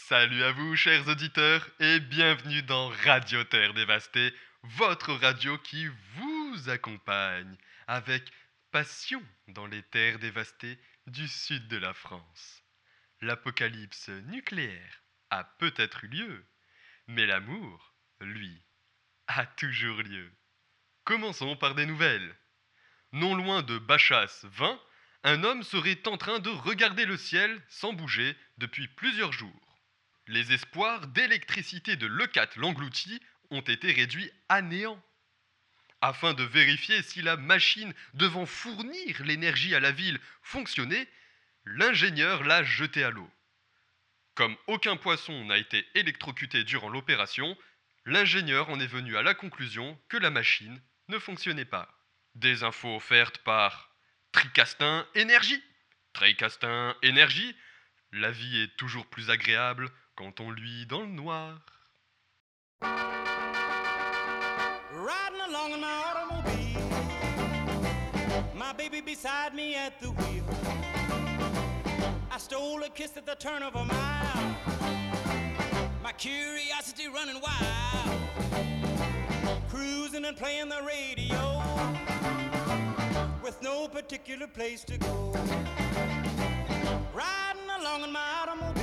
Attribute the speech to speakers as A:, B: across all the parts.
A: Salut à vous, chers auditeurs, et bienvenue dans Radio Terre Dévastée, votre radio qui vous accompagne avec passion dans les terres dévastées du sud de la France. L'apocalypse nucléaire a peut-être eu lieu, mais l'amour, lui, a toujours lieu. Commençons par des nouvelles. Non loin de Bachas 20, un homme serait en train de regarder le ciel sans bouger depuis plusieurs jours. Les espoirs d'électricité de Leucate l'englouti ont été réduits à néant. Afin de vérifier si la machine devant fournir l'énergie à la ville fonctionnait, l'ingénieur l'a jeté à l'eau. Comme aucun poisson n'a été électrocuté durant l'opération, l'ingénieur en est venu à la conclusion que la machine ne fonctionnait pas. Des infos offertes par Tricastin Énergie. Tricastin Énergie, la vie est toujours plus agréable quand on luit dans le noir.
B: Riding along in my automobile, my baby beside me at the wheel. I stole a kiss at the turn of a mile, my curiosity running wild, cruising and playing the radio, with no particular place to go. Riding along in my automobile,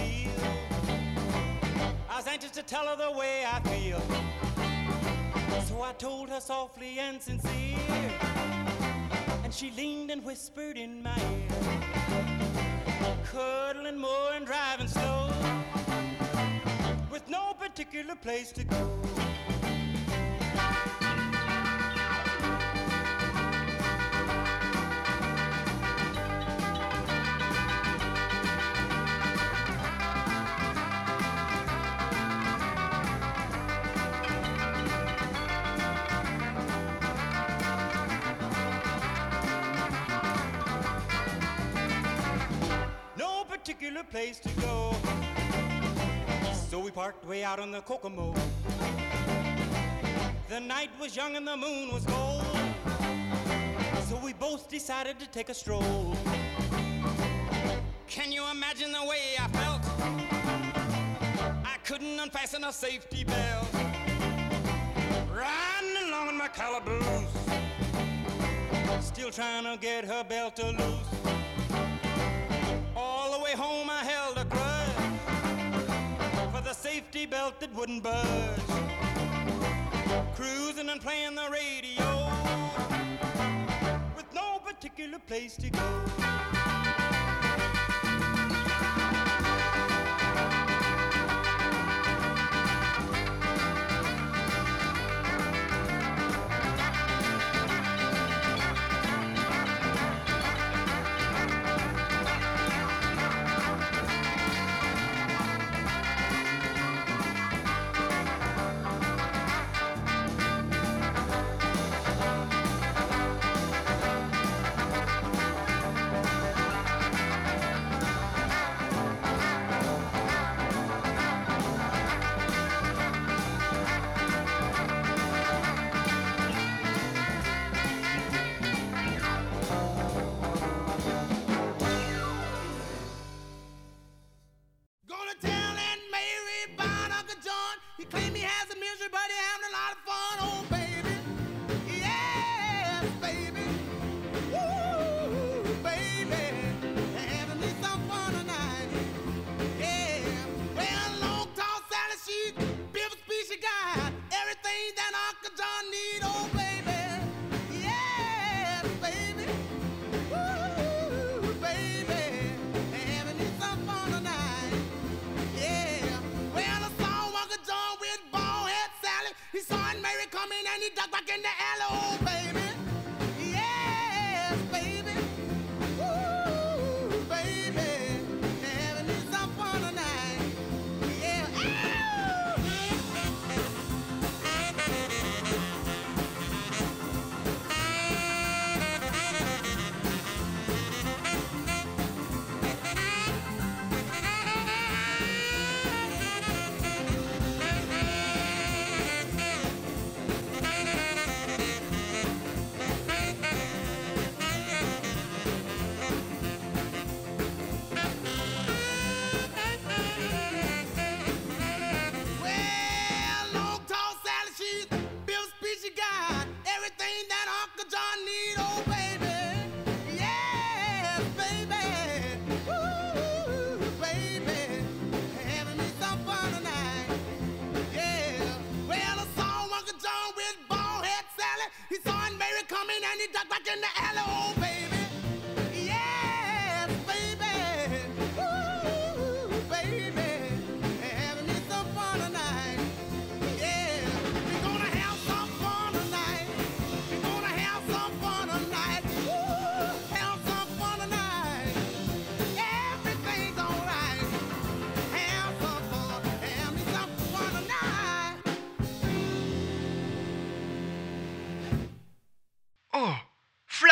B: I was anxious to tell her the way I feel. So I told her softly and sincere, and she leaned and whispered in my ear, cuddling more and driving slow, with no particular place to go. Particular place to go. So we parked way out on the Kokomo. The night was young and the moon was gold, so we both decided to take a stroll. Can you imagine the way I felt? I couldn't unfasten a safety belt, riding along in my calaboose, still trying to get her belt to loose. All the way home I held a grudge for the safety belt that wouldn't budge, cruising and playing the radio, with no particular place to go.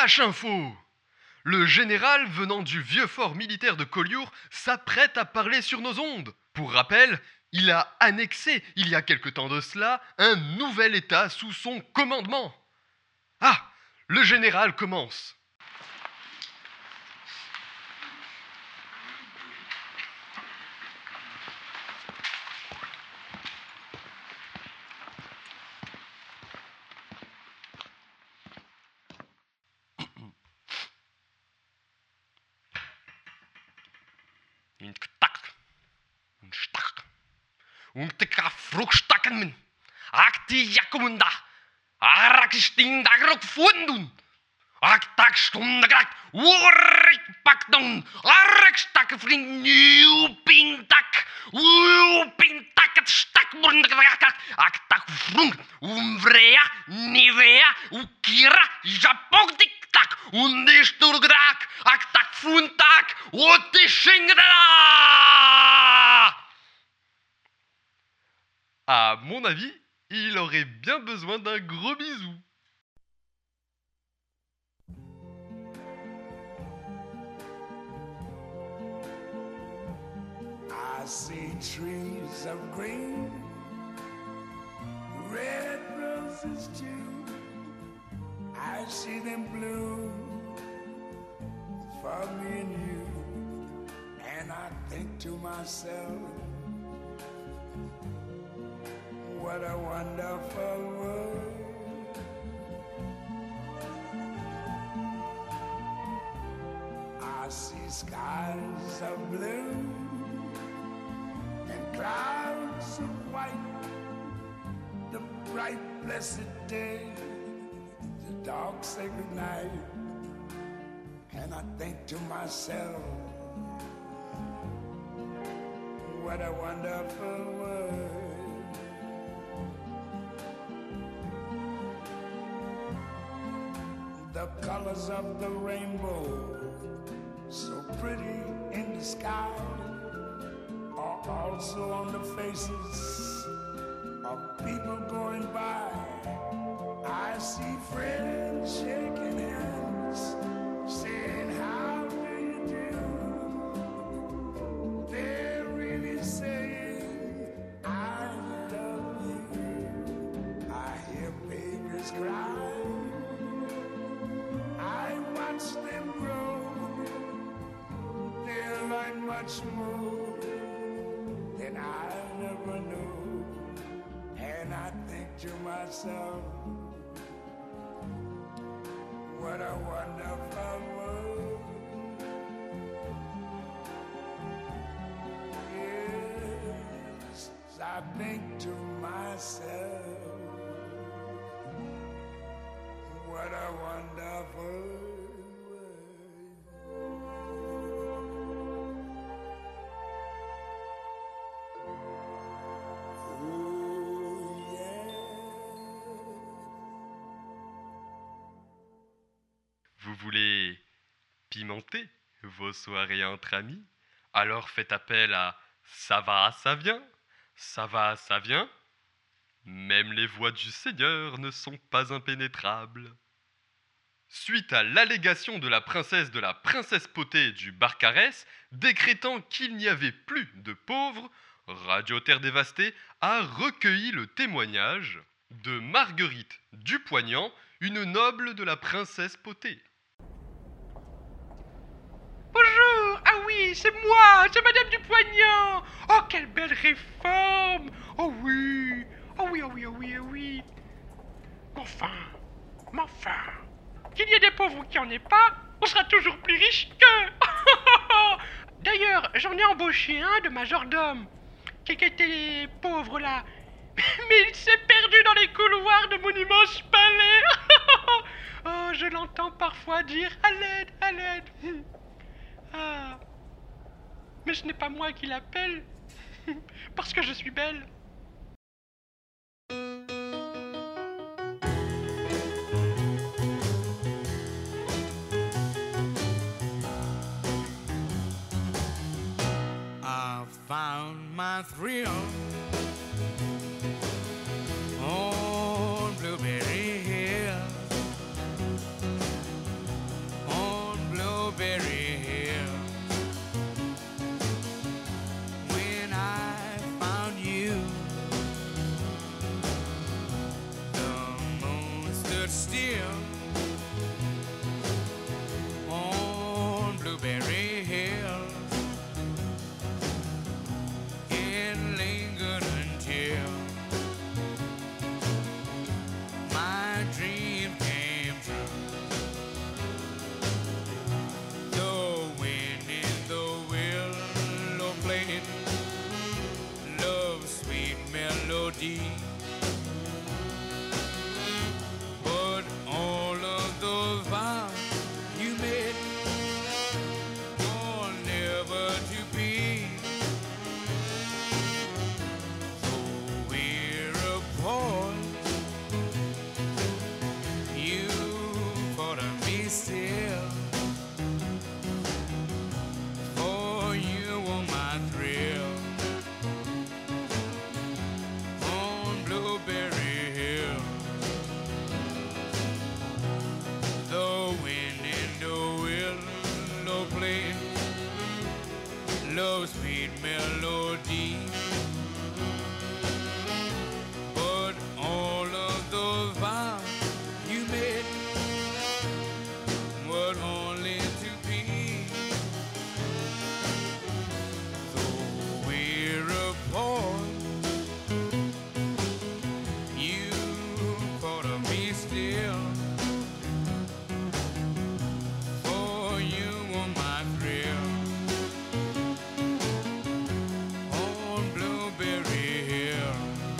A: Flash info! Le général venant du vieux fort militaire de Collioure s'apprête à parler sur nos ondes. Pour rappel, il a annexé, il y a quelque temps de cela, un nouvel État sous son commandement. Ah, le général commence. À mon avis, il aurait bien besoin d'un gros bisou.
C: I see trees of green, red roses too. I see them bloom for me and you. And I think to myself, what a wonderful world. I see skies of blue and clouds of white, the bright blessed day, the dark sacred night. And I think to myself, what a wonderful world. The colors of the rainbow, so pretty in the sky, are also on the faces of people going by. I see friends shaking hands, saying, how do you do? They're really saying, I love you. I hear babies cry, I watch them grow. They'll learn much more than I never knew. And I think to myself, what a wonderful world. Yes, I think to myself, what a wonderful world. Oh, yeah.
A: Vous voulez pimenter vos soirées entre amis? Alors faites appel à Ça va, ça vient. Ça va, ça vient. Même les voies du Seigneur ne sont pas impénétrables. Suite à l'allégation de la princesse Potée du Barcarès, décrétant qu'il n'y avait plus de pauvres, Radio Terre Dévastée a recueilli le témoignage de Marguerite Dupoignant, une noble de la princesse Potée.
D: Bonjour, ah oui, c'est moi, c'est Madame Dupoignant. Oh, quelle belle réforme. Oh oui, oh oui, oh oui, oh oui, oh oui. Mais enfin, qu'il y ait des pauvres ou qu'il n'y en ait pas, on sera toujours plus riche qu'eux. D'ailleurs, j'en ai embauché un de majordome, qui était pauvre là, mais il s'est perdu dans les couloirs de mon immense palais. Oh, je l'entends parfois dire à l'aide, à l'aide. Ah, mais ce n'est pas moi qui l'appelle, parce que je suis belle.
C: I found my thrill on Blueberry Hill.
E: melody. But all of those vows you made were never to be. So we're apart. You thought of me still. For you were my thrill. On Blueberry Hill. The wind in the willow plays love's sweet melody. But all of those vows you made were only to be. So we're apart. You thought of me still. For you were my thrill. On Blueberry Hill.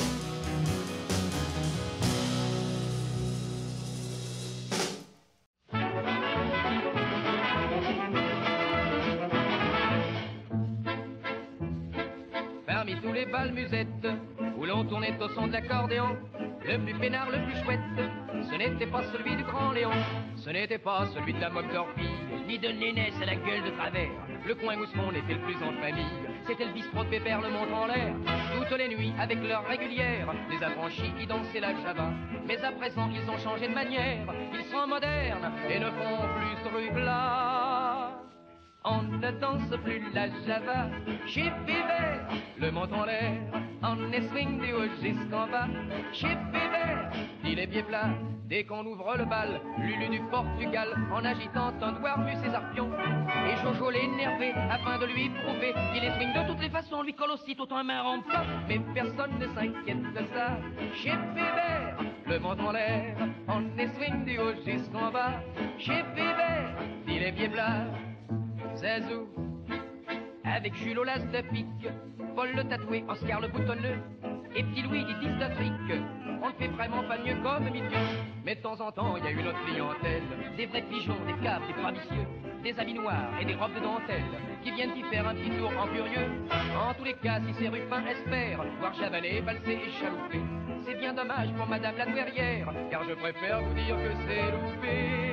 F: Parmi tous les bals musettes où l'on tournait au son de l'accordéon, le plus peinard, le plus chouette, ce n'était pas celui du grand Léon, ce n'était pas celui de la moque torpille, ni de Nénès à la gueule de travers. Le coin Moussemont était le plus en famille, c'était le bistrot de Pépère, le montre en l'air. Toutes les nuits, avec l'heure régulière, les affranchis y dansaient la java. Mais à présent, ils ont changé de manière, ils sont modernes et ne font plus ce truc-là. On ne danse plus la java chez Pépère, le montre en l'air. On est swing du haut jusqu'en bas chez Pépère, dit les pieds plats. Dès qu'on ouvre le bal, Lulu du Portugal, en agitant un doigt remue ses arpions. Et Jojo l'énervé, afin de lui prouver qu'il est swing de toutes les façons, lui colle aussitôt un marron pas. Mais personne ne s'inquiète de ça chez Pépère, le montre en l'air. On est swing du haut jusqu'en bas chez Pépère, dit les pieds plats. Zazou, avec Jules au las de pique, Paul le tatoué, Oscar le boutonneux, et Petit Louis du 10 d'Afrique. On ne fait vraiment pas mieux comme milieu. Mais de temps en temps, il y a une autre clientèle, des vrais pigeons, des caves, des pramicieux, des habits noirs et des robes de dentelle, qui viennent y faire un petit tour en curieux. En tous les cas, si ces ruffins espèrent voir chavaler, valser et chalouper, c'est bien dommage pour Madame la douairière, car je préfère vous dire que c'est loupé.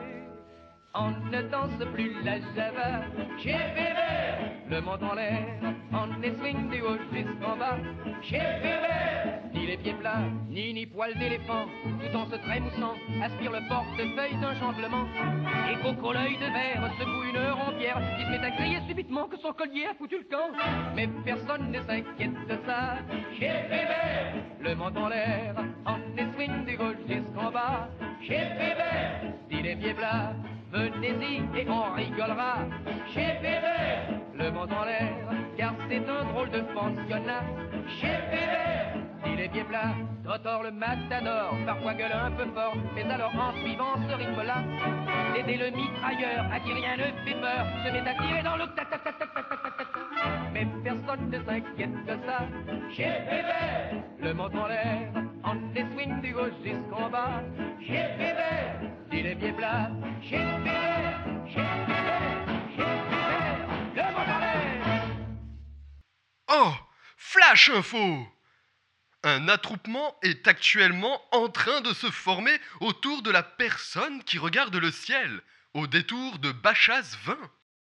F: On ne danse plus la java chez Pépère, le montre en l'air. On est swing du haut jusqu'en bas chez Pépère, ni les pieds plats, ni poils d'éléphant, tout en se trémoussant, aspire le portefeuille d'un chamblement. Et Coco l'œil de verre secoue une rompière qui se met à crier subitement que son collier a foutu le camp. Mais personne ne s'inquiète de ça chez Pépère, le montre en l'air. On est swing du haut jusqu'en bas chez Pépère, dit les pieds plats. Venez-y et on rigolera chez Pépère, le montre en l'air, car c'est un drôle de pensionnat. Chez Pépère, dit les pieds plats, Totor le matador, parfois gueule un peu fort, mais alors en suivant ce rythme-là, Dédé le mitrailleur, à qui rien ne fait peur, se met à tirer dans le ta-ta-ta-ta-ta-ta-ta. Mais personne ne s'inquiète de ça. Chez Pépère, le montre en l'air, on est swing du haut jusqu'en bas. Chez Pépère, dit les pieds plats, chez Pépère, chez Pépère, chez Pépère, le montre en l'air.
A: Oh, flash info! Un attroupement est actuellement en train de se former autour de la personne qui regarde le ciel, au détour de Bachas 20.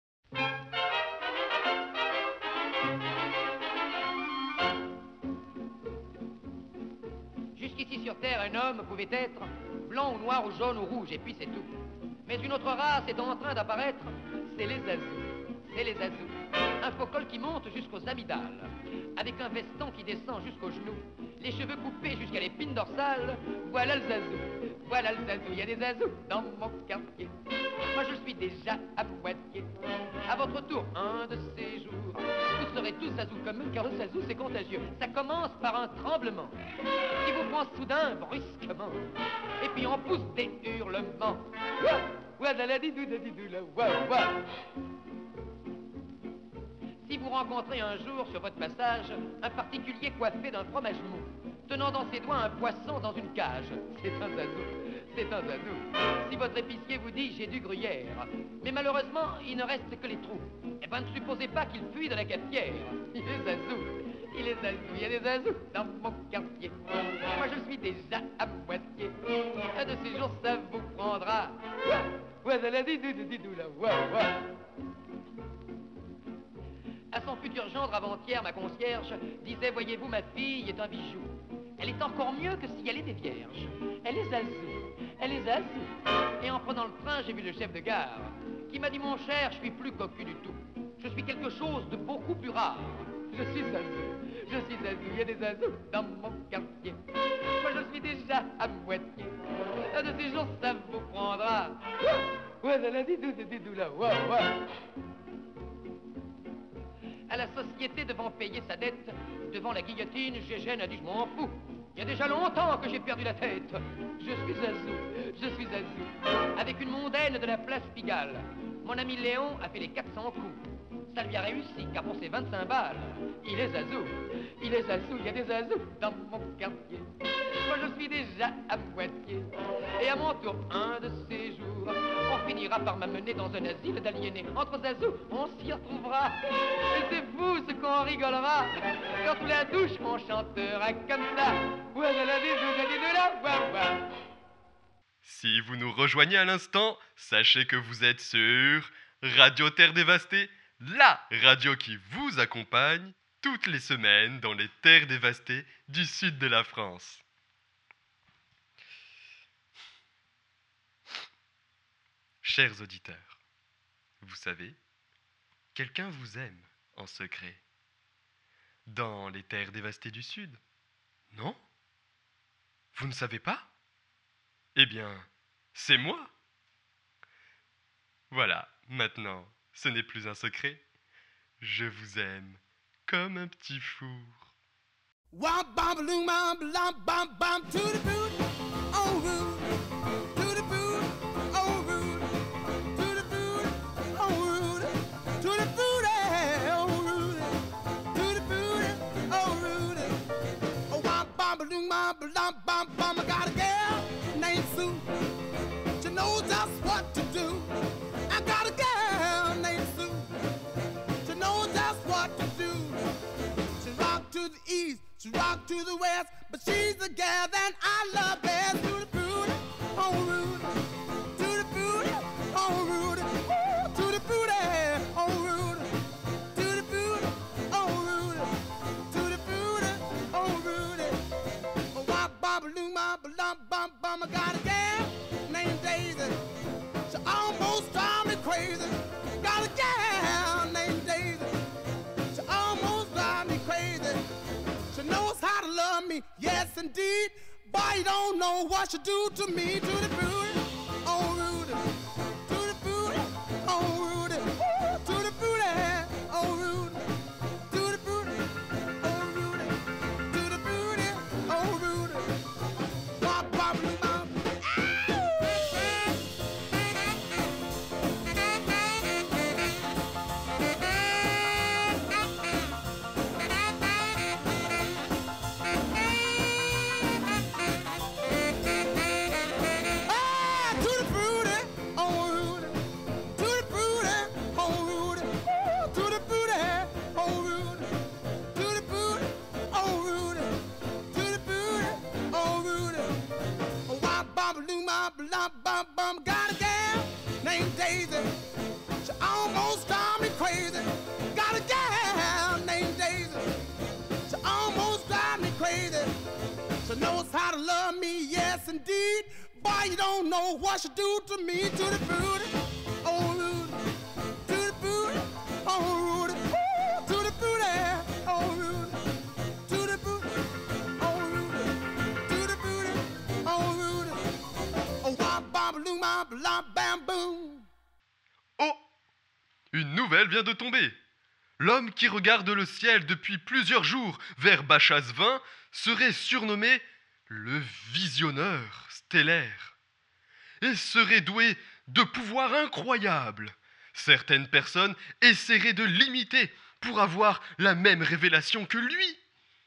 F: Jusqu'ici sur Terre, un homme pouvait être blanc ou noir ou jaune ou rouge, et puis c'est tout. Mais une autre race est en train d'apparaître, c'est les azous. C'est les azous. Un faux col qui monte jusqu'aux amygdales, avec un veston qui descend jusqu'aux genoux, les cheveux coupés jusqu'à l'épine dorsale. Voilà le zazou, voilà le zazou. Il y a des zazous dans mon quartier. Moi je suis déjà à moitié. À votre tour, un de ces jours, vous serez tous zazous comme eux, car le zazou c'est contagieux. Ça commence par un tremblement qui vous prend soudain, brusquement, et puis on pousse des hurlements. Si vous rencontrez un jour sur votre passage un particulier coiffé d'un fromage mou, tenant dans ses doigts un poisson dans une cage, c'est un zazou, c'est un zazou. Si votre épicier vous dit j'ai du gruyère, mais malheureusement il ne reste que les trous, eh ben ne supposez pas qu'il fuit de la cafetière. Il est zazou, il est zazou, il y a des zazous dans mon quartier. Moi je suis déjà à moitié, un de ces jours ça vous prendra. Ouais, ça l'a dit, là, ouais. À son futur gendre avant-hier, ma concierge disait, voyez-vous, ma fille est un bijou. Elle est encore mieux que si elle était vierge. Elle est zazou, elle est zazou. Et en prenant le train, j'ai vu le chef de gare qui m'a dit, mon cher, je suis plus cocu du tout. Je suis quelque chose de beaucoup plus rare. Je suis zazou, il y a des zazous dans mon quartier. Moi je suis déjà à moitié. Un de ces jours, ça vous prendra. Ouais, ça l'a dit, là, ouais. À la société devant payer sa dette, devant la guillotine, Gégène a dit je m'en fous. Il y a déjà longtemps que j'ai perdu la tête. Je suis zazou. Avec une mondaine de la place Pigalle, mon ami Léon a fait les 400 coups. Ça lui a réussi, car pour ses 25 balles, il est zazou, il y a des zazous dans mon quartier. Moi je suis déjà à moitié, et à mon tour, un de ces jours, on finira par m'amener dans un asile d'aliénés. Entre zazous, on s'y retrouvera, et c'est fou ce qu'on rigolera, quand sous la douche on chantera comme ça. Ouais, de là, ouais.
A: Si vous nous rejoignez à l'instant, sachez que vous êtes sur Radio Terre Dévastée, la radio qui vous accompagne toutes les semaines dans les terres dévastées du sud de la France. Chers auditeurs, vous savez, quelqu'un vous aime en secret. Dans les terres dévastées du sud. Non ? Vous ne savez pas ? Eh bien, c'est moi. Voilà, maintenant, ce n'est plus un secret. Je vous aime comme un petit four.
B: Womp bam balloon bam bam to the boot, oh rude, to the boot, oh rude, to the boot, oh rude, to the boot, oh rude, to the boot, oh rude. Oh womp bam balloon bam, I got a girl named Sue. She knows just what to do. I got a girl named Sue. She knows just what to do. She rock to the east, she rock to the west, but she's the gal that I love best. To the booty, oh Rudy, to the booty, oh Rudy, ooh, to the booty, oh Rudy, to the booty, oh Rudy, to the booty, oh Rudy. Oh wop bop balloon bum, I got a gal named Daisy. She almost drive me crazy. Got a gal named Daisy. She almost drive me crazy. She knows how to love me, yes indeed. Boy, you don't know what she do to me. To the booty, oh Rudy. To the booty, oh Rudy. Ooh, to the booty, oh Rudy. To the booty, oh Rudy. To the booty, oh Rudy. Bop, bop, bop. Bum, got a gal named Daisy. She almost drive me crazy. Got a gal named Daisy. She almost drive me crazy. She knows how to love me, yes indeed. Boy, you don't know what she do to me. To the booty, oh Rudy. To the booty, oh Rudy. Ooh, to the booty, oh Rudy. To the booty, oh Rudy. To the booty, oh Rudy. Oh, bam, boom.
A: Oh ! Une nouvelle vient de tomber. L'homme qui regarde le ciel depuis plusieurs jours vers Bachas 20 serait surnommé le visionneur stellaire et serait doué de pouvoirs incroyables. Certaines personnes essaieraient de l'imiter pour avoir la même révélation que lui.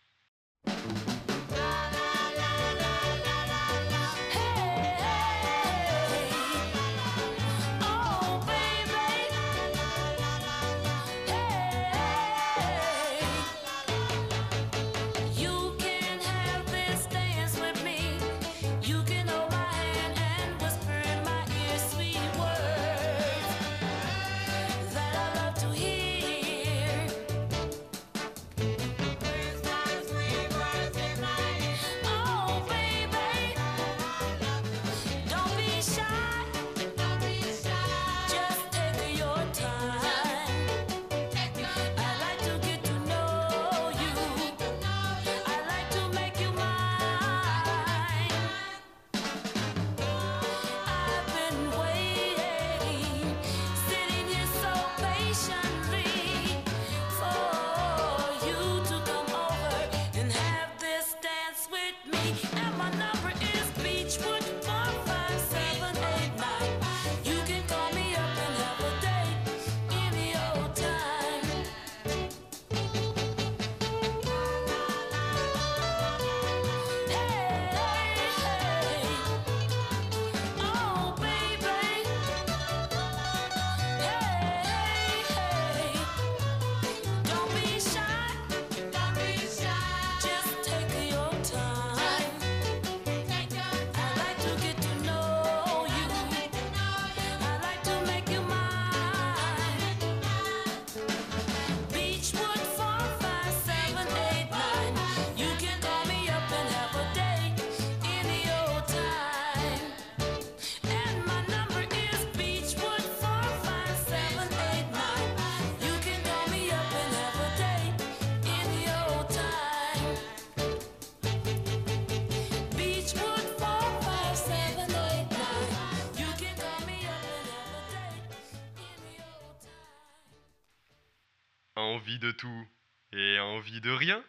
A: Envie de tout et envie de rien?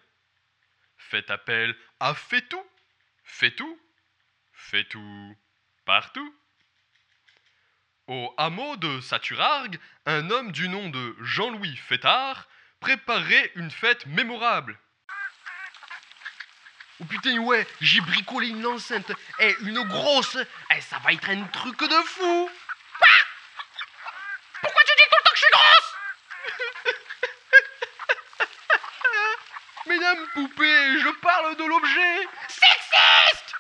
A: Faites appel à Faitout. Faitout, Faitout partout. Au hameau de Saturargues, un homme du nom de Jean-Louis Fêtard préparait une fête mémorable. Oh putain, ouais, j'ai bricolé une enceinte, une grosse, ça va être un truc de fou.
D: Pourquoi tu dis tout le temps que je suis grosse?
A: Mesdames poupées, je parle de l'objet.
D: Sexiste!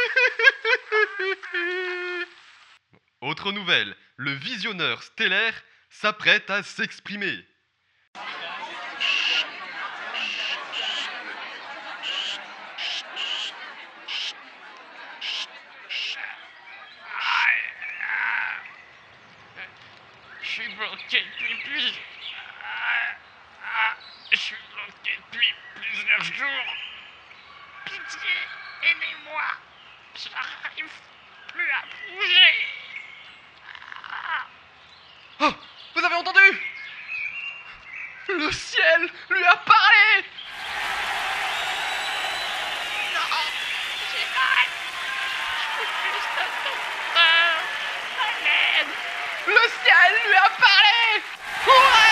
A: Autre nouvelle, le visionneur stellaire s'apprête à s'exprimer.
D: Je suis bloqué depuis... Je suis bloqué depuis plusieurs jours. Pitié, aidez-moi. J'arrive plus à bouger.
A: Oh, vous avez entendu? Le ciel lui a parlé.
D: Non, j'ai mal. Je suis juste un tombeur. À l'aide.
A: Le ciel lui a parlé. Courez!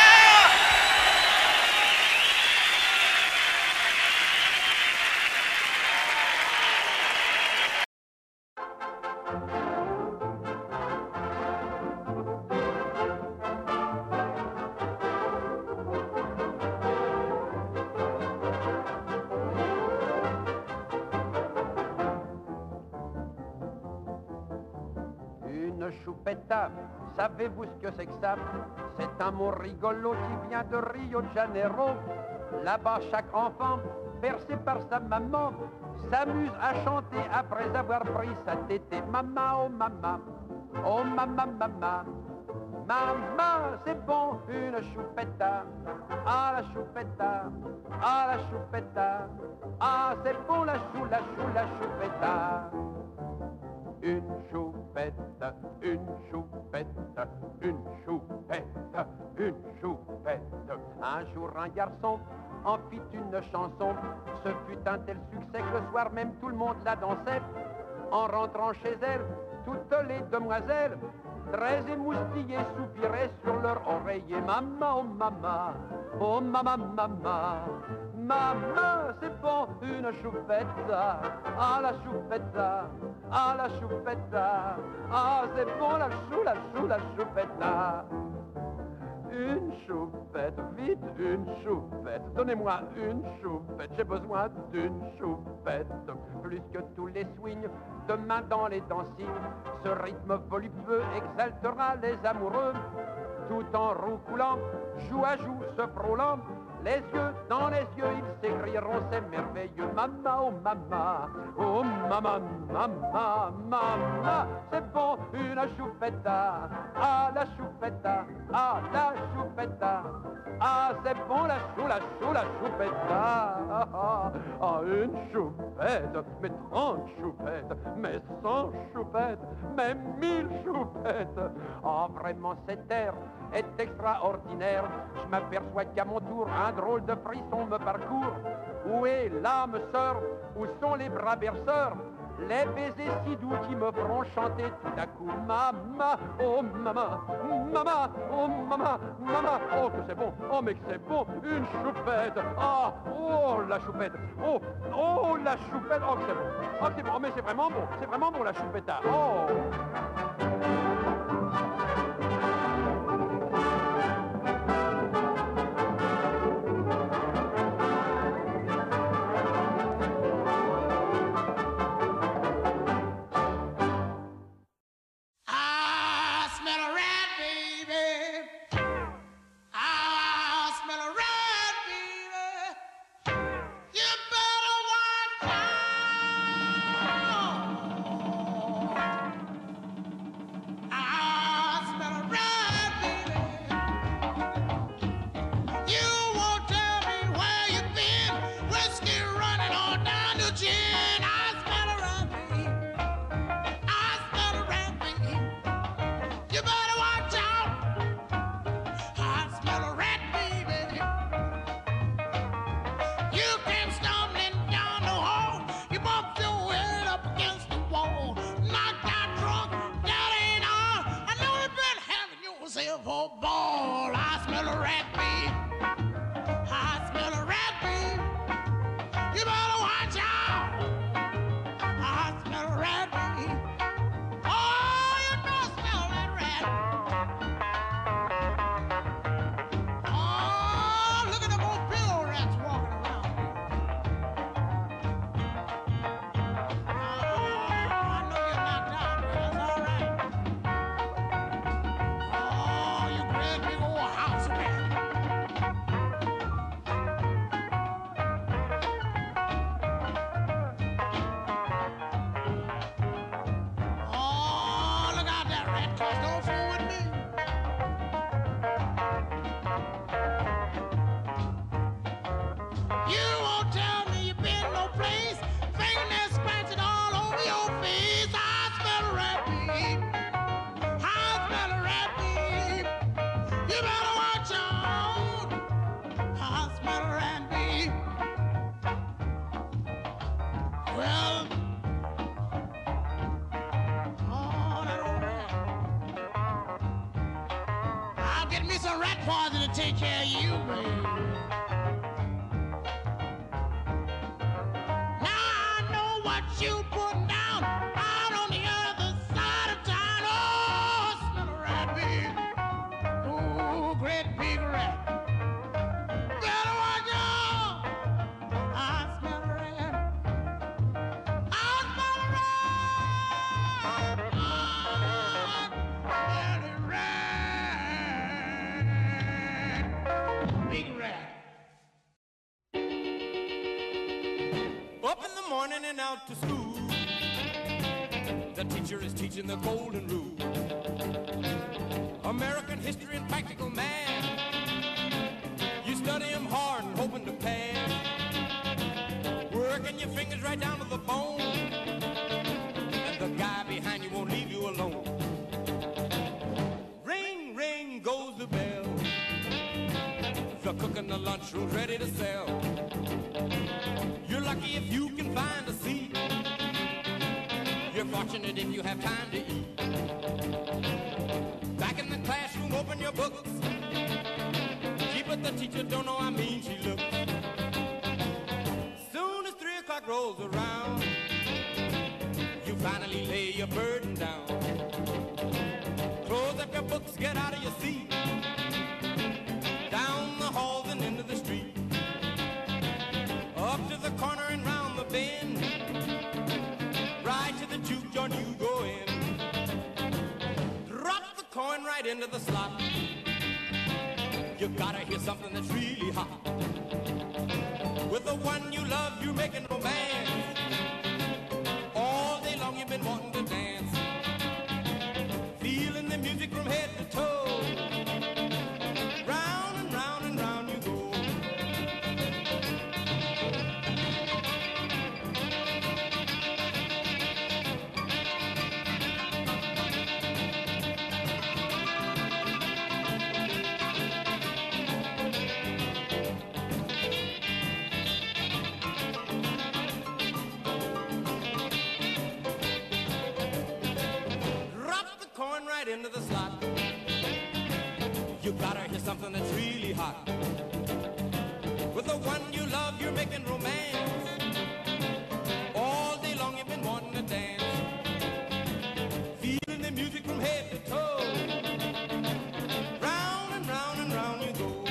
G: Une choupette, savez-vous ce que c'est que ça? C'est un mot rigolo qui vient de Rio de Janeiro. Là-bas, chaque enfant, bercé par sa maman, s'amuse à chanter après avoir pris sa tétée. Maman, oh maman, oh maman, maman. Maman, c'est bon, une choupette. Ah, la choupette, ah, la choupette. Ah, c'est bon, la chou, la chou, la choupette. Une choupette, une choupette, une choupette, une choupette. Un jour, un garçon en fit une chanson. Ce fut un tel succès que le soir même tout le monde la dansait. En rentrant chez elle, toutes les demoiselles très émoustillés, soupiraient sur leur oreiller. Maman, oh maman, oh maman, maman. Maman, c'est bon, une choupette, ah la choupette, ah la choupette, ah c'est bon la choupette là. Une choupette, vite une choupette, donnez-moi une choupette, j'ai besoin d'une choupette. Plus que tous les swings, demain dans les dancings, ce rythme voluptueux exaltera les amoureux. Tout en roucoulant, joue à joue, se frôlant, les yeux dans les yeux, ils s'écrieront, c'est merveilleux. Maman, oh maman, oh maman, maman, maman. C'est bon, une choupette, ah la choupette, ah la choupette. Ah, c'est bon la choupette. Ah, une choupette, mais 30 choupettes, mais 100 choupettes, mais 1000 choupettes. Ah, vraiment, cet air est extraordinaire. Je m'aperçois qu'à mon tour, un drôle de frisson me parcourt. Où est l'âme sœur? Où sont les bras berceurs? Les baisers si doux qui me feront chanter tout à coup. Maman, oh maman, maman, oh maman, maman. Oh que c'est bon, oh mais que c'est bon, une choupette. Ah, oh la choupette, oh la choupette. Oh que c'est bon, oh que c'est bon, mais c'est vraiment bon la choupette. Oh.
H: Take care of you, baby. Now I know what you putting down out on the other side of town. Oh, I smell a rat, baby. Oh, great big rat. Better watch out. I smell a rat. I smell a rat. I smell a rat. Big rat.
E: Up in the morning and out to school. The teacher is teaching the golden rule. American history and practical math. You study them hard and hoping to pass. Working your fingers right down to the bone. And the guy behind you won't leave you alone. Ring, ring goes the bell. The cook in the lunchroom's ready to sell. You're lucky if you can find a seat. You're fortunate if you have time to eat. her books. She but the teacher don't know how mean she looks. Soon as 3 o'clock rolls around, you finally lay your burden down. Close up your books, get out of your seat. Down the halls and into the street. Up to the corner and round the bend. Right to the juke joint you go in. Drop the coin right into the slot. You gotta hear something that's really hot. With the one you love, you're making romance. All day long you've been wanting to dance. Feeling the music from head to toe. Round and round and round you go. Right into the slot. You gotta hear something that's really hot. With the one you love, you're making romance. All day long you've been wanting to dance. Feeling the music from head to toe. Round and round and round you go.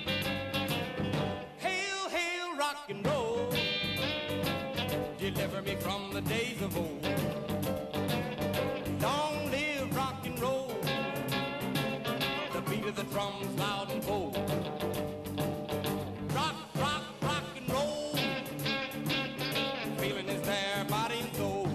E: Hail, hail, rock and roll. Deliver me from the days of old. Long live rock and roll. The beat of the drums loud and bold. Rock, rock, rock and roll. Feeling is there, body and soul.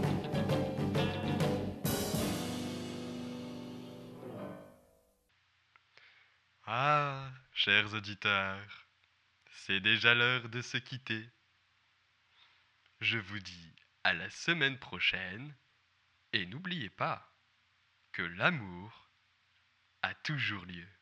A: Ah, chers auditeurs, c'est déjà l'heure de se quitter. Je vous dis à la semaine prochaine et n'oubliez pas que l'amour a toujours lieu.